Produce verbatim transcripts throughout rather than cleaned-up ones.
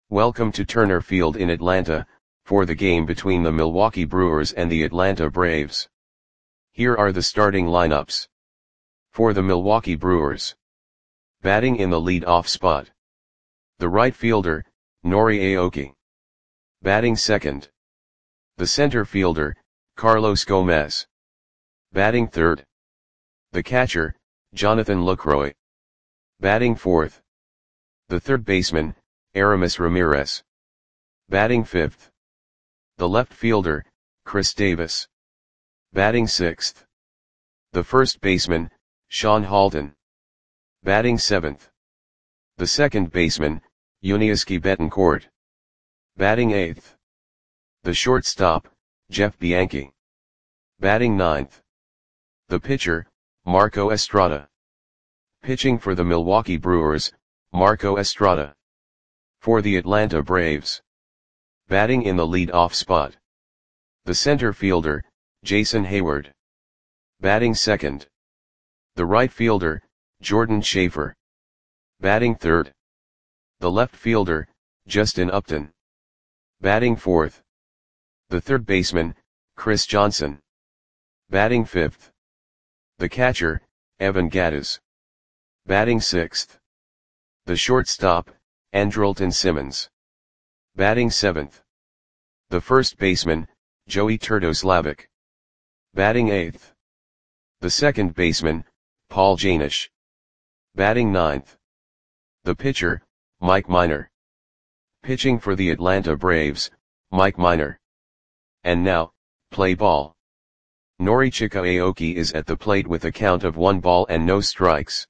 Welcome to Turner Field in Atlanta, for the game between the Milwaukee Brewers and the Atlanta Braves. Here are the starting lineups. For the Milwaukee Brewers. Batting in the lead-off spot. The right fielder, Nori Aoki. Batting second. The center fielder, Carlos Gomez. Batting third. The catcher, Jonathan Lucroy. Batting fourth. The third baseman, Aramis Ramirez. Batting fifth. The left fielder, Chris Davis. Batting sixth. The first baseman, Sean Halton. Batting seventh. The second baseman, Yuniesky Betancourt. Batting eighth. The shortstop, Jeff Bianchi. Batting ninth. The pitcher, Marco Estrada. Pitching for the Milwaukee Brewers, Marco Estrada. For the Atlanta Braves. Batting in the lead-off spot. The center fielder, Jason Heyward. Batting second. The right fielder, Jordan Schaefer. Batting third. The left fielder, Justin Upton. Batting fourth. The third baseman, Chris Johnson. Batting fifth. The catcher, Evan Gattis. Batting sixth. The shortstop, Andrelton Simmons. Batting seventh. The first baseman, Joey Turdoslavic. Batting eighth. The second baseman, Paul Janish. Batting ninth. The pitcher, Mike Minor. Pitching for the Atlanta Braves, Mike Minor. And now, play ball. Norichika Aoki is at the plate with a count of one ball and no strikes.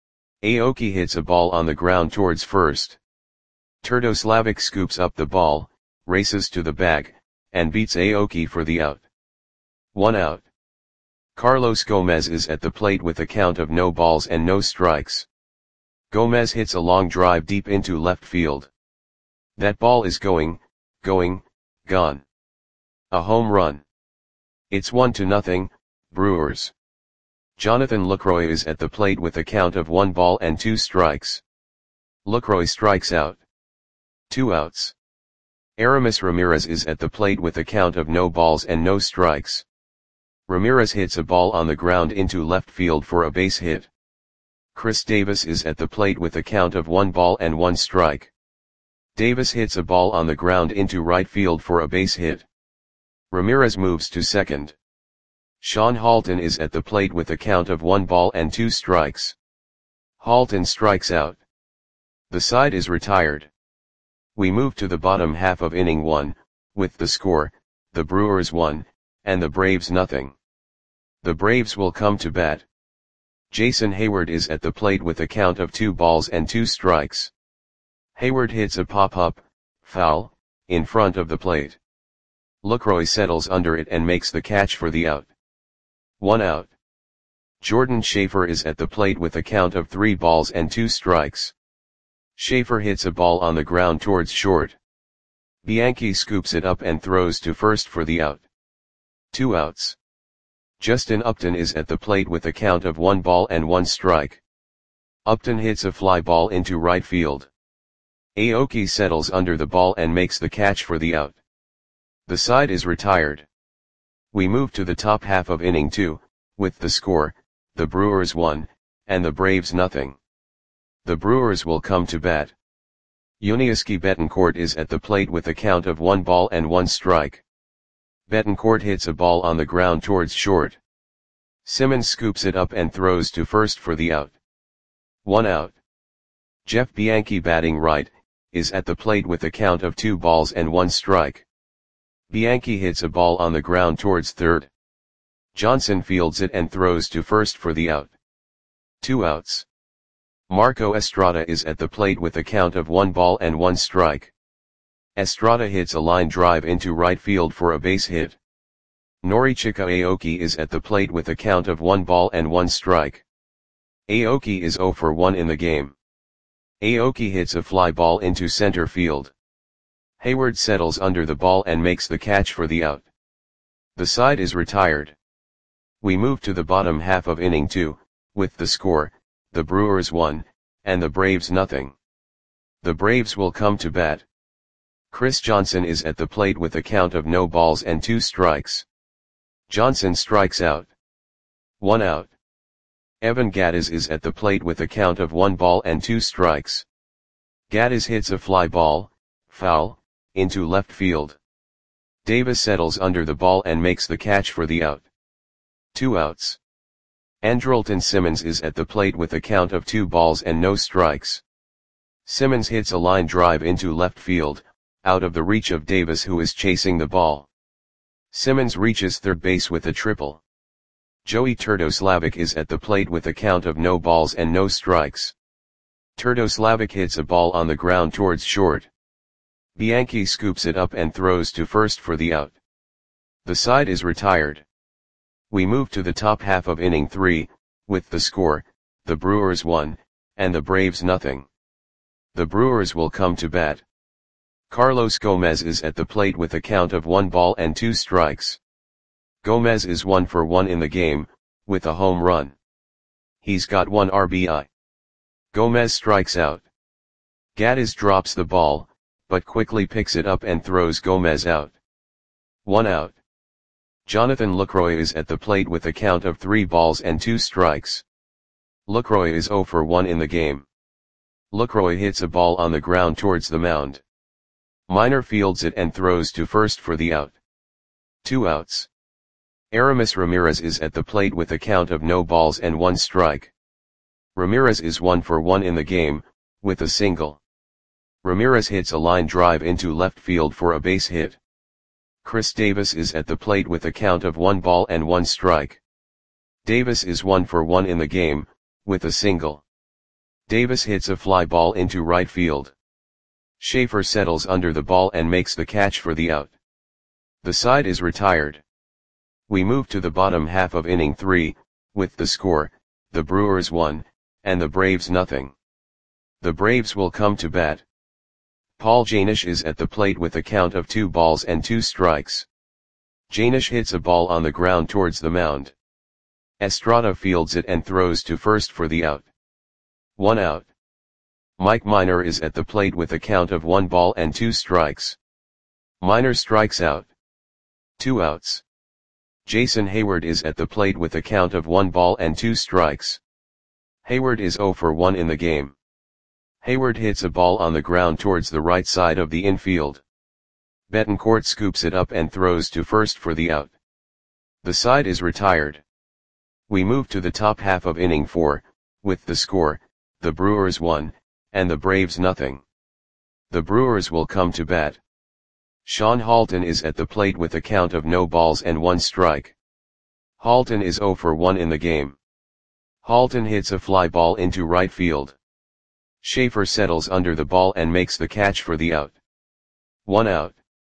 Aoki hits a ball on the ground towards first. Turdoslavic scoops up the ball, races to the bag, and beats Aoki for the out. One out. Carlos Gomez is at the plate with a count of no balls and no strikes. Gomez hits a long drive deep into left field. That ball is going, going, gone. A home run. It's one to nothing, Brewers. Jonathan Lucroy is at the plate with a count of one ball and two strikes. Lucroy strikes out. Two outs. Aramis Ramirez is at the plate with a count of no balls and no strikes. Ramirez hits a ball on the ground into left field for a base hit. Chris Davis is at the plate with a count of one ball and one strike. Davis hits a ball on the ground into right field for a base hit. Ramirez moves to second. Sean Halton is at the plate with a count of one ball and two strikes. Halton strikes out. The side is retired. We move to the bottom half of inning one, with the score, the Brewers one, and the Braves nothing. The Braves will come to bat. Jason Heyward is at the plate with a count of two balls and two strikes. Heyward hits a pop-up, foul, in front of the plate. Lucroy settles under it and makes the catch for the out. One out. Jordan Schaefer is at the plate with a count of three balls and two strikes. Schaefer hits a ball on the ground towards short. Bianchi scoops it up and throws to first for the out. Two outs. Justin Upton is at the plate with a count of one ball and one strike. Upton hits a fly ball into right field. Aoki settles under the ball and makes the catch for the out. The side is retired. We move to the top half of inning two, with the score, the Brewers one, and the Braves nothing. The Brewers will come to bat. Yuniesky Betancourt is at the plate with a count of one ball and one strike. Betancourt hits a ball on the ground towards short. Simmons scoops it up and throws to first for the out. One out. Jeff Bianchi, batting right, is at the plate with a count of two balls and one strike. Bianchi hits a ball on the ground towards third. Johnson fields it and throws to first for the out. Two outs. Marco Estrada is at the plate with a count of one ball and one strike. Estrada hits a line drive into right field for a base hit. Norichika Aoki is at the plate with a count of one ball and one strike. Aoki is zero for one in the game. Aoki hits a fly ball into center field. Heyward settles under the ball and makes the catch for the out. The side is retired. We move to the bottom half of inning two, with the score, the Brewers one, and the Braves nothing. The Braves will come to bat. Chris Johnson is at the plate with a count of no balls and two strikes. Johnson strikes out. One out. Evan Gattis is at the plate with a count of one ball and two strikes. Gattis hits a fly ball, foul, into left field. Davis settles under the ball and makes the catch for the out. Two outs. Andrelton Simmons is at the plate with a count of two balls and no strikes. Simmons hits a line drive into left field, out of the reach of Davis, who is chasing the ball. Simmons reaches third base with a triple. Joey Turdoslavic is at the plate with a count of no balls and no strikes. Turdoslavic hits a ball on the ground towards short. Bianchi scoops it up and throws to first for the out. The side is retired. We move to the top half of inning three, with the score, the Brewers one, and the Braves nothing. The Brewers will come to bat. Carlos Gomez is at the plate with a count of one ball and two strikes. Gomez is one for one in the game, with a home run. He's got one R B I. Gomez strikes out. Gattis drops the ball, but quickly picks it up and throws Gomez out. One out. Jonathan Lucroy is at the plate with a count of three balls and two strikes. Lucroy is zero for one in the game. Lucroy hits a ball on the ground towards the mound. Minor fields it and throws to first for the out. Two outs. Aramis Ramirez is at the plate with a count of no balls and one strike. Ramirez is one for one in the game, with a single. Ramirez hits a line drive into left field for a base hit. Chris Davis is at the plate with a count of one ball and one strike. Davis is one for one in the game, with a single. Davis hits a fly ball into right field. Schaefer settles under the ball and makes the catch for the out. The side is retired. We move to the bottom half of inning three, with the score, the Brewers one, and the Braves nothing. The Braves will come to bat. Paul Janish is at the plate with a count of two balls and two strikes. Janish hits a ball on the ground towards the mound. Estrada fields it and throws to first for the out. One out. Mike Minor is at the plate with a count of one ball and two strikes. Minor strikes out. Two outs. Jason Hayward is at the plate with a count of one ball and two strikes. Hayward is zero for one in the game. Hayward hits a ball on the ground towards the right side of the infield. Betancourt scoops it up and throws to first for the out. The side is retired. We move to the top half of inning four, with the score, the Brewers one, and the Braves nothing. The Brewers will come to bat. Sean Halton is at the plate with a count of no balls and one strike. Halton is zero for one in the game. Halton hits a fly ball into right field. Schaefer settles under the ball and makes the catch for the out. One out.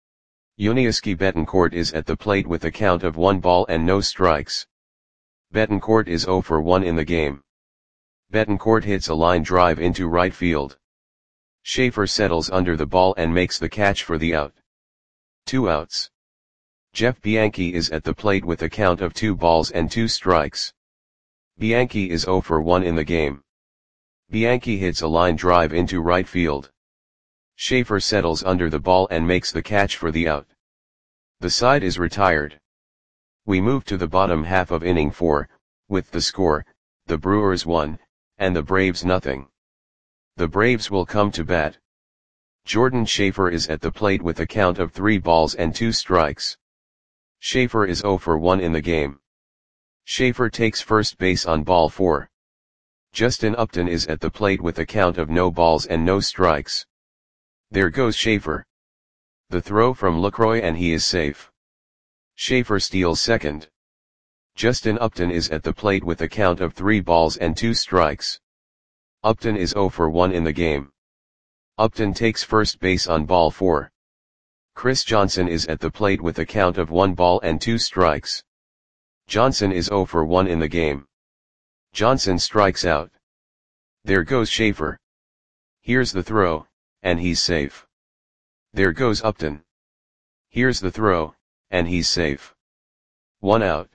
Yuniesky Betancourt is at the plate with a count of one ball and no strikes. Betancourt is zero for one in the game. Betancourt hits a line drive into right field. Schaefer settles under the ball and makes the catch for the out. Two outs. Jeff Bianchi is at the plate with a count of two balls and two strikes. Bianchi is zero for one in the game. Bianchi hits a line drive into right field. Schaefer settles under the ball and makes the catch for the out. The side is retired. We move to the bottom half of inning four, with the score, the Brewers one, and the Braves nothing. The Braves will come to bat. Jordan Schaefer is at the plate with a count of three balls and two strikes. Schaefer is zero for one in the game. Schaefer takes first base on ball four. Justin Upton is at the plate with a count of no balls and no strikes. There goes Schaefer. The throw from Lucroy and he is safe. Schaefer steals second. Justin Upton is at the plate with a count of three balls and two strikes. Upton is zero for one in the game. Upton takes first base on ball four. Chris Johnson is at the plate with a count of one ball and two strikes. Johnson is zero for one in the game. Johnson strikes out. There goes Schaefer. Here's the throw, and he's safe. There goes Upton. Here's the throw, and he's safe. One out.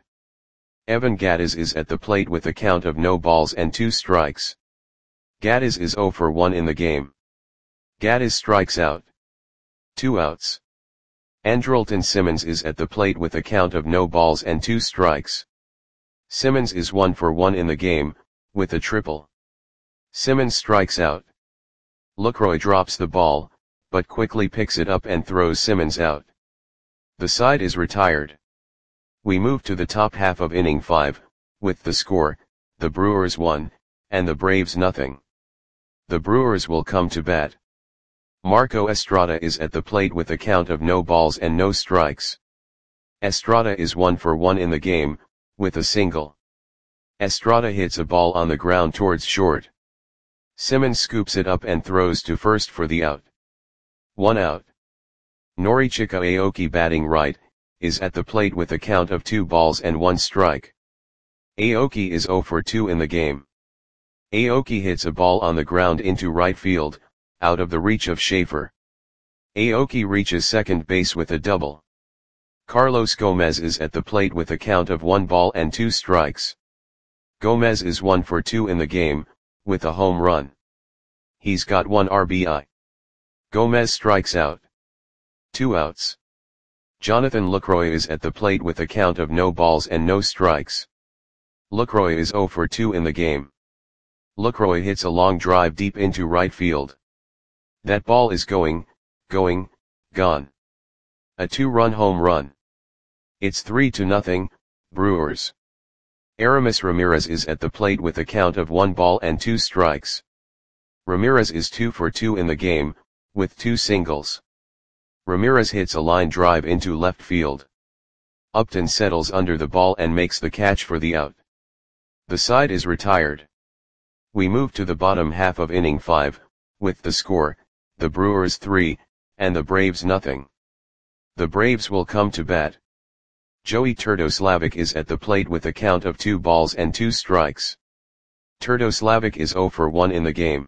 Evan Gattis is at the plate with a count of no balls and two strikes. Gattis is zero for one in the game. Gattis strikes out. Two outs. Andrelton Simmons is at the plate with a count of no balls and two strikes. Simmons is one for one in the game, with a triple. Simmons strikes out. Lucroy drops the ball, but quickly picks it up and throws Simmons out. The side is retired. We move to the top half of inning five, with the score, the Brewers one, and the Braves nothing. The Brewers will come to bat. Marco Estrada is at the plate with a count of no balls and no strikes. Estrada is one for one in the game, with a single. Estrada hits a ball on the ground towards short. Simmons scoops it up and throws to first for the out. One out. Norichika Aoki, batting right, is at the plate with a count of two balls and one strike. Aoki is zero for two in the game. Aoki hits a ball on the ground into right field, out of the reach of Schaefer. Aoki reaches second base with a double. Carlos Gomez is at the plate with a count of one ball and two strikes. Gomez is one for two in the game, with a home run. He's got one R B I. Gomez strikes out. Two outs. Jonathan Lucroy is at the plate with a count of no balls and no strikes. Lucroy is zero for two in the game. Lucroy hits a long drive deep into right field. That ball is going, going, gone. A two-run home run. It's three to nothing, Brewers. Aramis Ramirez is at the plate with a count of one ball and two strikes. Ramirez is two for two in the game, with two singles. Ramirez hits a line drive into left field. Upton settles under the ball and makes the catch for the out. The side is retired. We move to the bottom half of inning five, with the score, the Brewers three, and the Braves nothing. The Braves will come to bat. Joey Turdoslavic is at the plate with a count of two balls and two strikes. Turdoslavic is zero for one in the game.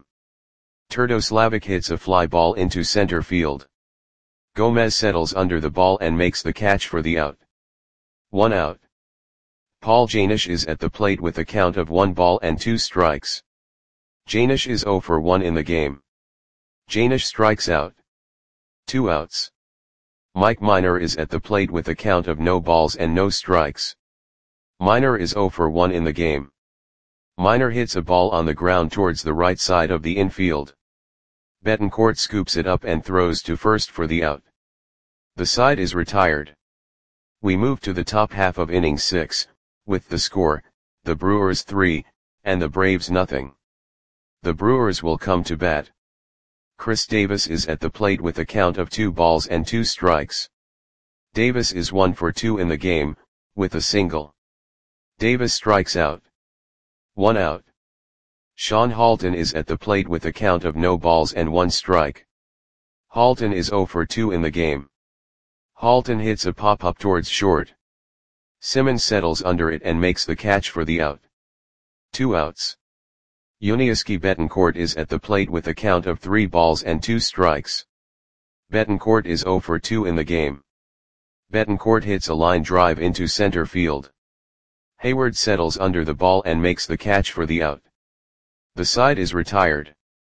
Turdoslavic hits a fly ball into center field. Gomez settles under the ball and makes the catch for the out. One out. Paul Janish is at the plate with a count of one ball and two strikes. Janish is zero for one in the game. Janish strikes out. Two outs. Mike Minor is at the plate with a count of no balls and no strikes. Minor is zero for one in the game. Minor hits a ball on the ground towards the right side of the infield. Betancourt scoops it up and throws to first for the out. The side is retired. We move to the top half of inning six, with the score, the Brewers three, and the Braves nothing. The Brewers will come to bat. Chris Davis is at the plate with a count of two balls and two strikes. Davis is one for two in the game, with a single. Davis strikes out. One out. Sean Halton is at the plate with a count of no balls and one strike. Halton is zero for two in the game. Halton hits a pop-up towards short. Simmons settles under it and makes the catch for the out. Two outs. Yuniesky Betancourt is at the plate with a count of three balls and two strikes. Betancourt is zero for two in the game. Betancourt hits a line drive into center field. Hayward settles under the ball and makes the catch for the out. The side is retired.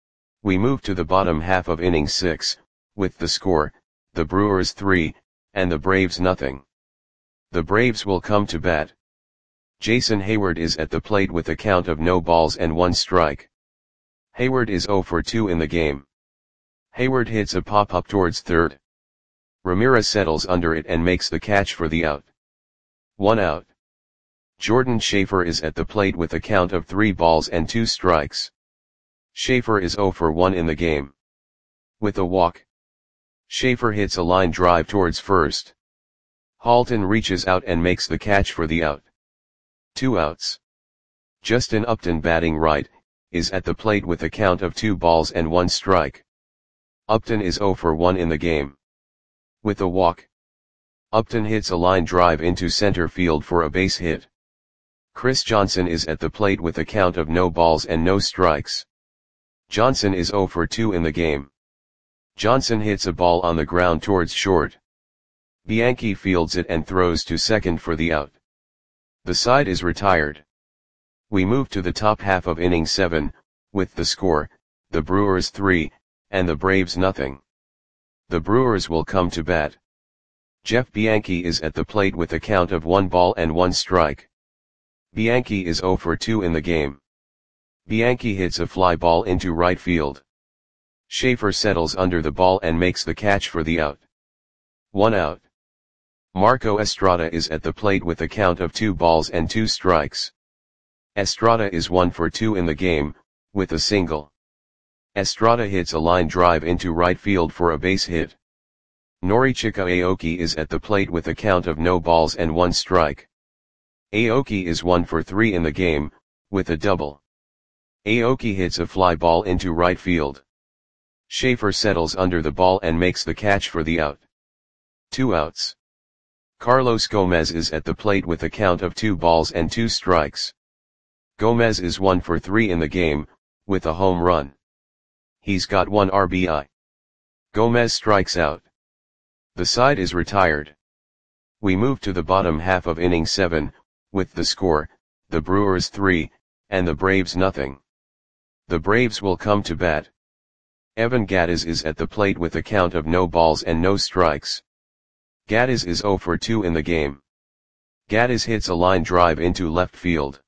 We move to the bottom half of inning six, with the score, the Brewers three, and the Braves nothing. The Braves will come to bat. Jason Hayward is at the plate with a count of no balls and one strike. Hayward is zero for two in the game. Hayward hits a pop-up towards third. Ramirez settles under it and makes the catch for the out. One out. Jordan Schaefer is at the plate with a count of three balls and two strikes. Schaefer is zero for one in the game. With a walk. Schaefer hits a line drive towards first. Halton reaches out and makes the catch for the out. Two outs. Justin Upton, batting right, is at the plate with a count of two balls and one strike. Upton is zero for one in the game. With a walk. Upton hits a line drive into center field for a base hit. Chris Johnson is at the plate with a count of no balls and no strikes. Johnson is zero for two in the game. Johnson hits a ball on the ground towards short. Bianchi fields it and throws to second for the out. The side is retired. We move to the top half of inning seven, with the score, the Brewers three, and the Braves nothing. The Brewers will come to bat. Jeff Bianchi is at the plate with a count of one ball and one strike. Bianchi is oh for two in the game. Bianchi hits a fly ball into right field. Schaefer settles under the ball and makes the catch for the out. One out. Marco Estrada is at the plate with a count of two balls and two strikes. Estrada is one for two in the game, with a single. Estrada hits a line drive into right field for a base hit. Norichika Aoki is at the plate with a count of no balls and one strike. Aoki is one for three in the game, with a double. Aoki hits a fly ball into right field. Schaefer settles under the ball and makes the catch for the out. Two outs. Carlos Gomez is at the plate with a count of two balls and two strikes. Gomez is one for three in the game, with a home run. He's got one R B I. Gomez strikes out. The side is retired. We move to the bottom half of inning seven, with the score, the Brewers three, and the Braves nothing. The Braves will come to bat. Evan Gattis is at the plate with a count of no balls and no strikes. Gattis is oh for two in the game. Gattis hits a line drive into left field.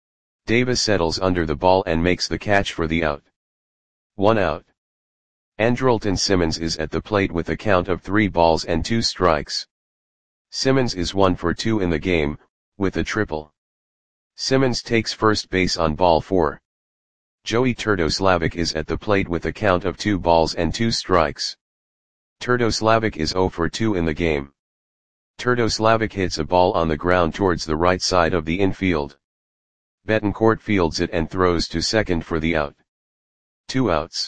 Davis settles under the ball and makes the catch for the out. One out. Andrelton Simmons is at the plate with a count of three balls and two strikes. Simmons is one for two in the game, with a triple. Simmons takes first base on ball four. Joey Turdoslavic is at the plate with a count of two balls and two strikes. Turdoslavic is oh for two in the game. Turdoslavic hits a ball on the ground towards the right side of the infield. Betancourt fields it and throws to second for the out. Two outs.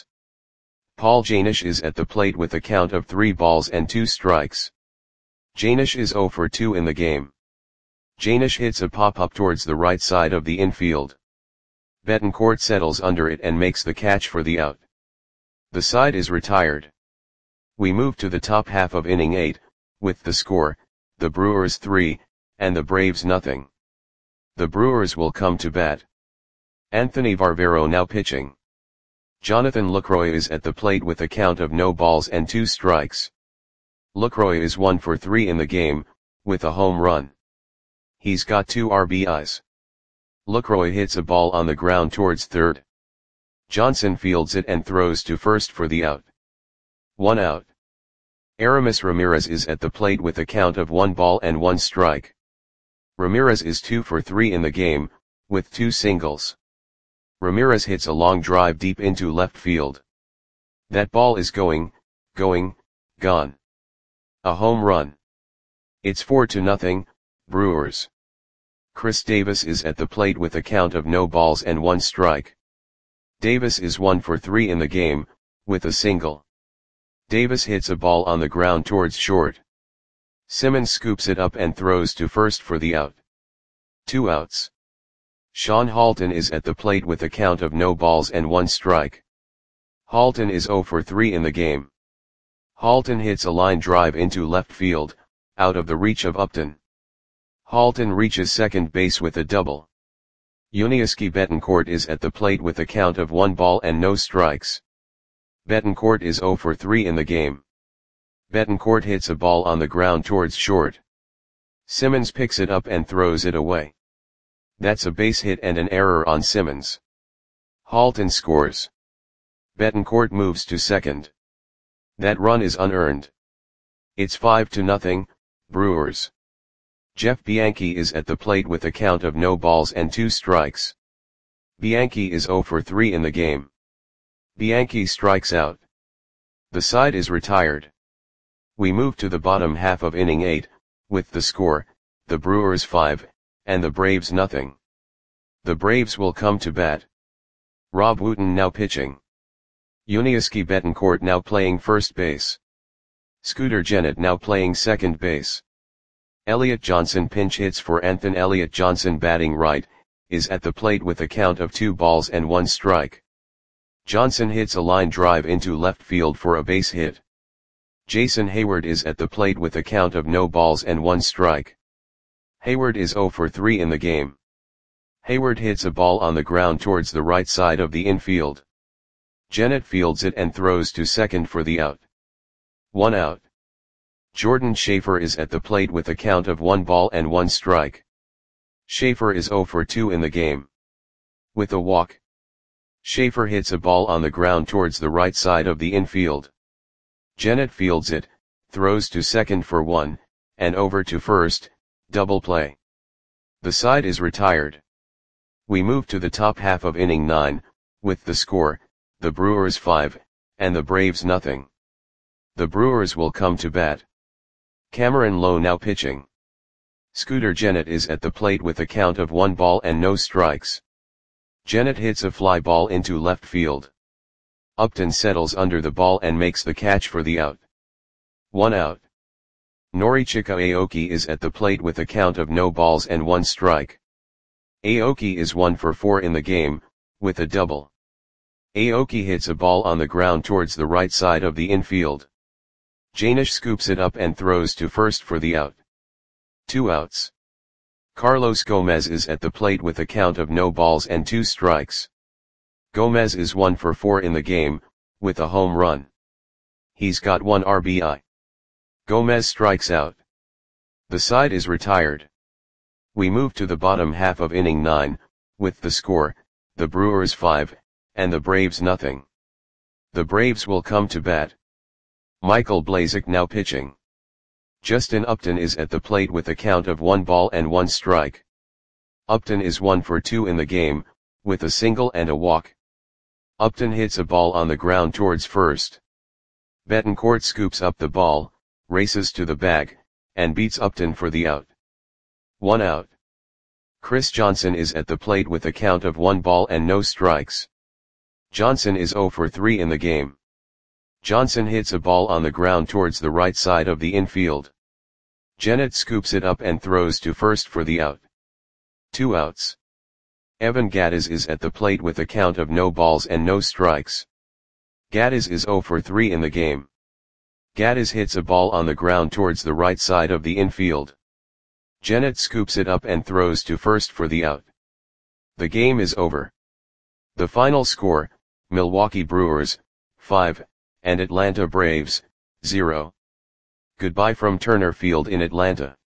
Paul Janish is at the plate with a count of three balls and two strikes. Janish is oh for two in the game. Janish hits a pop-up towards the right side of the infield. Betancourt settles under it and makes the catch for the out. The side is retired. We move to the top half of inning eight, with the score, the Brewers three, and the Braves nothing. The Brewers will come to bat. Anthony Varvero now pitching. Jonathan Lucroy is at the plate with a count of no balls and two strikes. Lucroy is one for three in the game, with a home run. He's got two R B Is. Lucroy hits a ball on the ground towards third. Johnson fields it and throws to first for the out. One out. Aramis Ramirez is at the plate with a count of one ball and one strike. Ramirez is two for three in the game, with two singles. Ramirez hits a long drive deep into left field. That ball is going, going, gone. A home run. It's four to nothing, Brewers. Chris Davis is at the plate with a count of no balls and one strike. Davis is one for three in the game, with a single. Davis hits a ball on the ground towards short. Simmons scoops it up and throws to first for the out. Two outs. Sean Halton is at the plate with a count of no balls and one strike. Halton is oh for three in the game. Halton hits a line drive into left field, out of the reach of Upton. Halton reaches second base with a double. Yuniesky Betancourt is at the plate with a count of one ball and no strikes. Betancourt is oh for three in the game. Betancourt hits a ball on the ground towards short. Simmons picks it up and throws it away. That's a base hit and an error on Simmons. Halton scores. Betancourt moves to second. That run is unearned. It's five to nothing, Brewers. Jeff Bianchi is at the plate with a count of no balls and two strikes. Bianchi is oh for three in the game. Bianchi strikes out. The side is retired. We move to the bottom half of inning eight, with the score, the Brewers five, and the Braves nothing. The Braves will come to bat. Rob Wooten now pitching. Yuniesky Betancourt now playing first base. Scooter Gennett now playing second base. Elliot Johnson pinch hits for Anthony. Elliot Johnson batting right, is at the plate with a count of two balls and one strike. Johnson hits a line drive into left field for a base hit. Jason Hayward is at the plate with a count of no balls and one strike. Hayward is oh for three in the game. Hayward hits a ball on the ground towards the right side of the infield. Gennett fields it and throws to second for the out. One out. Jordan Schaefer is at the plate with a count of one ball and one strike. Schaefer is zero for two in the game. With a walk, Schaefer hits a ball on the ground towards the right side of the infield. Gennett fields it, throws to second for one, and over to first, double play. The side is retired. We move to the top half of inning nine, with the score, the Brewers five, and the Braves nothing. The Brewers will come to bat. Cameron Lowe now pitching. Scooter Gennett is at the plate with a count of one ball and no strikes. Gennett hits a fly ball into left field. Upton settles under the ball and makes the catch for the out. One out. Norichika Aoki is at the plate with a count of no balls and one strike. Aoki is one for four in the game, with a double. Aoki hits a ball on the ground towards the right side of the infield. Janish scoops it up and throws to first for the out. Two outs. Carlos Gomez is at the plate with a count of no balls and two strikes. Gomez is one for four in the game, with a home run. He's got one R B I. Gomez strikes out. The side is retired. We move to the bottom half of inning nine, with the score, the Brewers five, and the Braves nothing. The Braves will come to bat. Michael Blazek now pitching. Justin Upton is at the plate with a count of one ball and one strike. Upton is one for two in the game, with a single and a walk. Upton hits a ball on the ground towards first. Betancourt scoops up the ball, races to the bag, and beats Upton for the out. One out. Chris Johnson is at the plate with a count of one ball and no strikes. Johnson is zero for three in the game. Johnson hits a ball on the ground towards the right side of the infield. Gennett scoops it up and throws to first for the out. Two outs. Evan Gattis is at the plate with a count of no balls and no strikes. Gattis is zero for three in the game. Gattis hits a ball on the ground towards the right side of the infield. Gennett scoops it up and throws to first for the out. The game is over. The final score, Milwaukee Brewers, five, and Atlanta Braves, zero. Goodbye from Turner Field in Atlanta.